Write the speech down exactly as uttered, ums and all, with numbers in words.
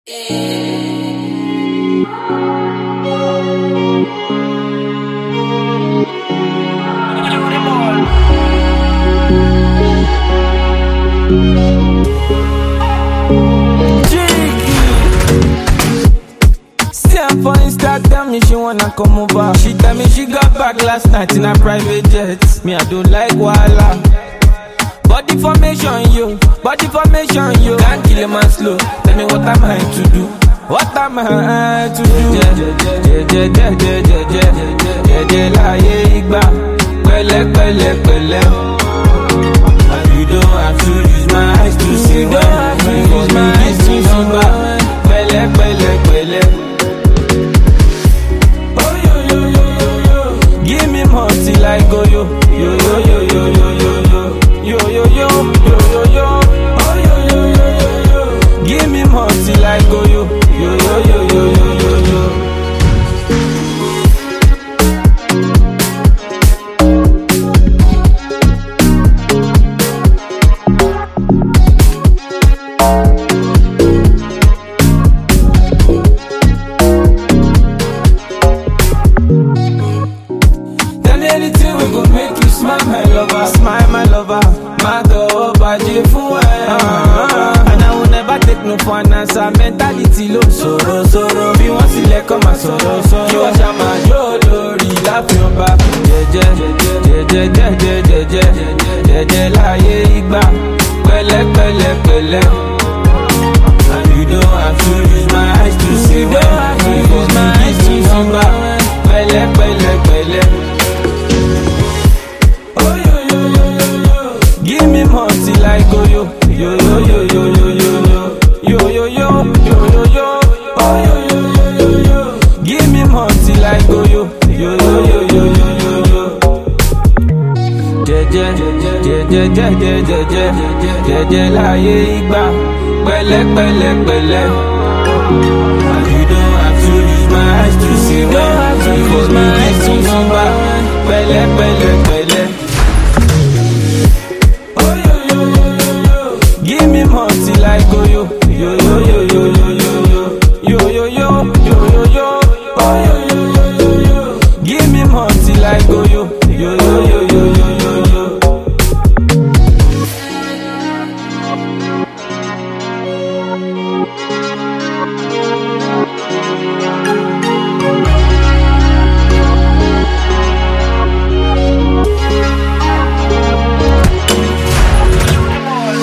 For Insta, tell me she wanna come over. She tell me she got back last night in a private jet. Me, I don't like Walla. Body formation, yo. Body formation, yo. Can't kill a man slow. Tell me what am I to do? What am I to do? Yeah, yeah, yeah, yeah, yeah, yeah, yeah, yeah, yeah, la ye igba. Pele, pele, pele. And you don't have to use my eyes to see. You don't have to use my eyes to see. Pele, pele, pele. Give me more till I go yo yo yo yo yo yo yo yo yo yo yo yo yo oh yo yo yo yo yo. Give me more till I go yo yo yo yo yo yo yo yo. Anything we go make you smile, my lover. Smile, my lover. My dog, baje fun e. And I will never take no for an answer. Mentality low, soro, soro. Bí wọ́n sílẹ̀ kọ́ máa sọ̀rọ̀, sọ̀rọ̀. Kí wọ́n ṣá máa yóò lórí láàfin ọba. Jẹ́jẹ́, jẹ́jẹ́, jẹ́jẹ́, jẹ́jẹ́, jẹ́jẹ́ láyé igba. Pẹ̀lẹ́, pẹ̀lẹ́, pẹ̀lẹ́. And you don't have to use my eyes to see. You don't have to use my eyes to see. Pẹ̀lẹ́, pẹ̀lẹ́, pẹ̀lẹ́. Give me more till I go yo yo yo yo yo yo yo yo yo yo yo yo yo yo oh yo yo yo yo yo. Give me more till I go yo yo yo yo yo yo yo yo. Jeje jeje jeje jeje jeje jeje láyé igba. Pẹ̀lẹ́ pẹ̀lẹ́ pẹ̀lẹ́. And you don't have to use my eyes to see. You don't have to use my eyes to see. Pẹ̀lẹ́ pẹ̀lẹ́ pẹ̀lẹ́. Give me more till I go yo yo yo yo yo yo.